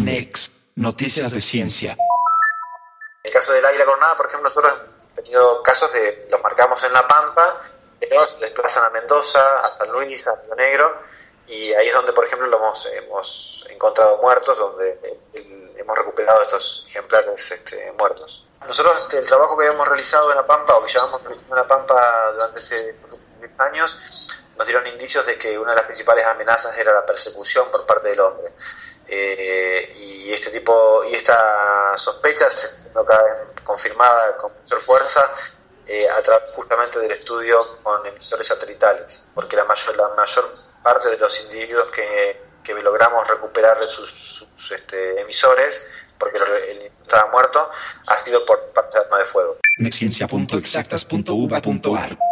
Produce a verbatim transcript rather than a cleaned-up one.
Next, noticias de ciencia. En el caso del águila coronada, por ejemplo, nosotros hemos tenido casos de los marcamos en La Pampa, pero se desplazan a Mendoza, a San Luis, a Río Negro, y ahí es donde, por ejemplo, lo hemos, hemos encontrado muertos, donde el, hemos recuperado estos ejemplares este, muertos. Nosotros este, el trabajo que habíamos realizado en La Pampa, o que llevamos realizando en La Pampa durante este, diez años, nos dieron indicios de que una de las principales amenazas era la persecución por parte del hombre. Eh, y este tipo y esta sospecha se cada vez confirmada con mayor fuerza eh, a través justamente del estudio con emisores satelitales, porque la mayor la mayor parte de los individuos que, que logramos recuperar de sus, sus este, emisores, porque el, el estaba muerto, ha sido por parte de arma de fuego. Nexciencia punto exactas punto uva punto ar